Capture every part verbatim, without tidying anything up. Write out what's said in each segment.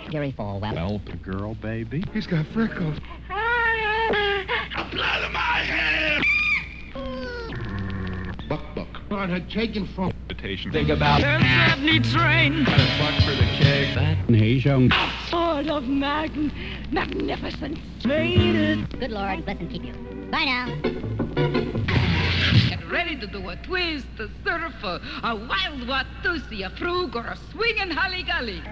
Gary Falwell. Well, the girl, baby. He's got freckles. Blood in my hair! Buck, buck. On her taken from. Invitation. Think about Sydney train. Got a buck for the keg. That Asia. Sword of mag magnificence. Made it. Good Lord, bless and keep you. Bye now. Get ready to do a twist, a surf, a, a wild watusi, a frug, or a swingin' holly-golly.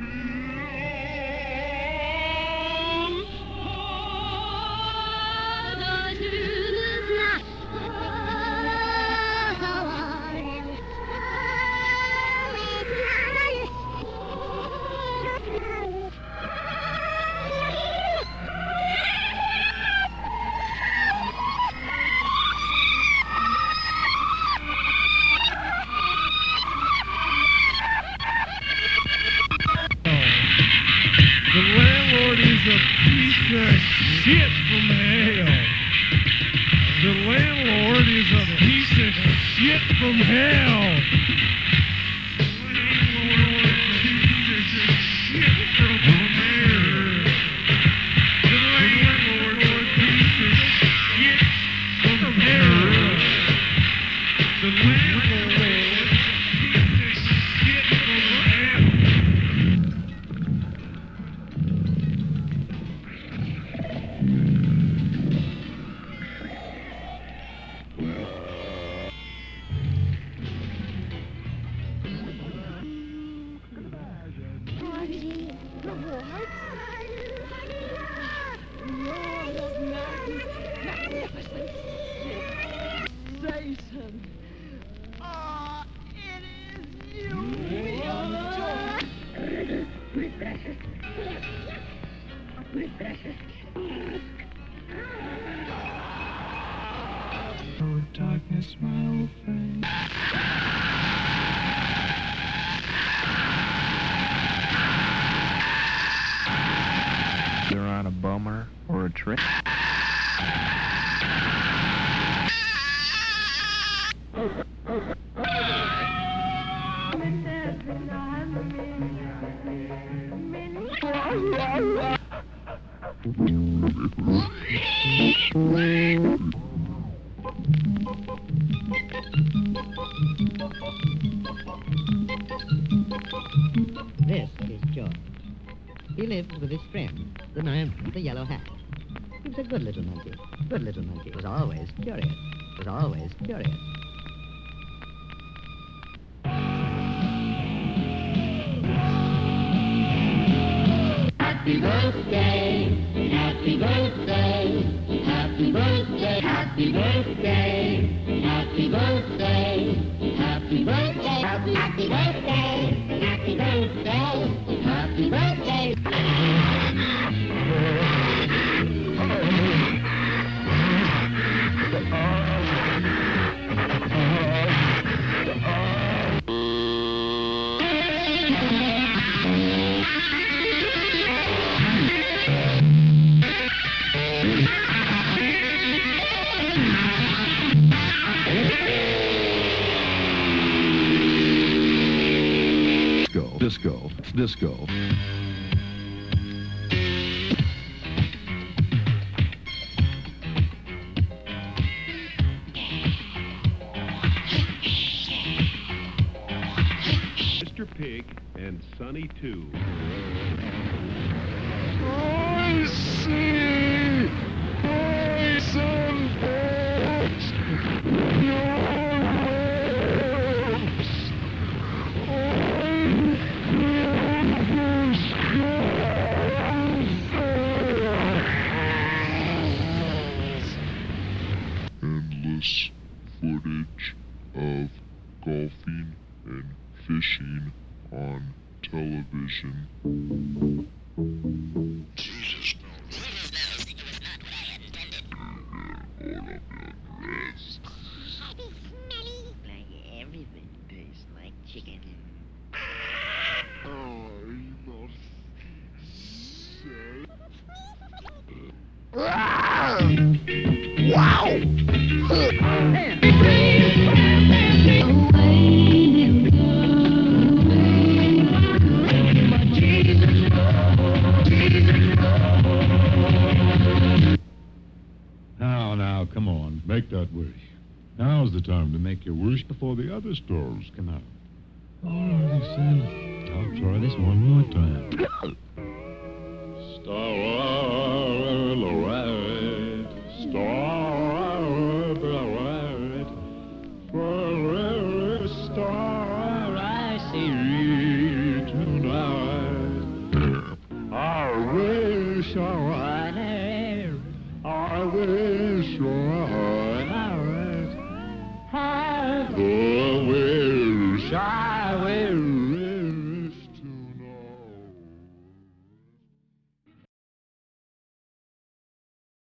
The landlord is a piece of shit from hell. The landlord is a piece of shit from hell. The landlord is a piece of shit from hell. The landlord is a piece of shit from hell. The landlord is a piece of shit from hell. Satan. Ah, it is you. My precious. My precious. Oh, darkness, my old friend. They're on a bummer or a trick. This is George. He lived with his friend, the man with the yellow hat. He was a good little monkey. Good little monkey. Was always curious. Was always curious. Happy birthday, happy birthday, happy birthday, happy birthday, happy birthday, happy birthday, happy, happy birthday, happy birthday, happy birthday. Disco. It's disco. Mister Pig and Sonny Two. I see poison bolts. Your lips. Endless footage of golfing and fishing on television. Jesus knows. Goodness knows it was not what I had intended. All of your dress. Happy smelly. Like everything tastes like chicken. I'm not Away, Jesus. come on, make that wish. Now's the time to make your wish before the other stars come out. All right, son. I'll try this one more time. Starlight, starlight, forever star I see tonight. I wish I had, I wish I had, I wish I